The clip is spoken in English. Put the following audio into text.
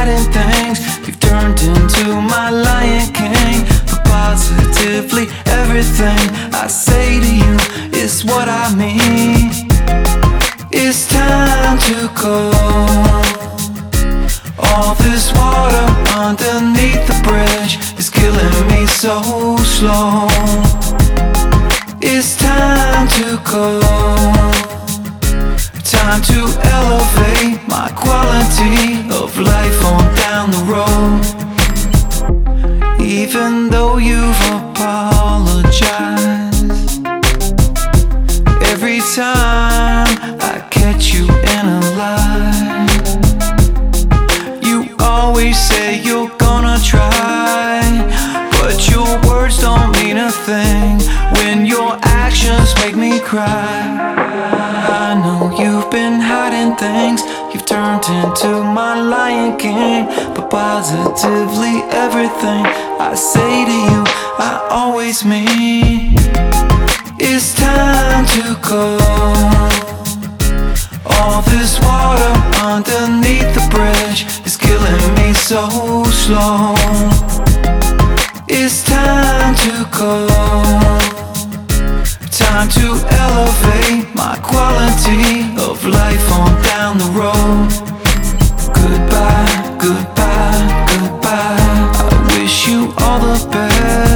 hiding things. You've turned into my Lion King. For positively everything I say to you is what I mean. It's time to go. All this water underneath the bridge is killing me so slow. It's time to go. Time to elevate my quality of life on down the road. Even though you've apologized, every time I catch you in a lie, you always say you're gonna try, but your words don't mean a thing when your actions make me cry. I know you've been hiding things. You've turned into my Lion King. But positively everything I say to you, I always mean. It's time to go. All this water underneath the bridge is killing me so slow. It's time to go. Time to elevate my quality of life on down the road. Goodbye, goodbye, goodbye. I wish you all the best.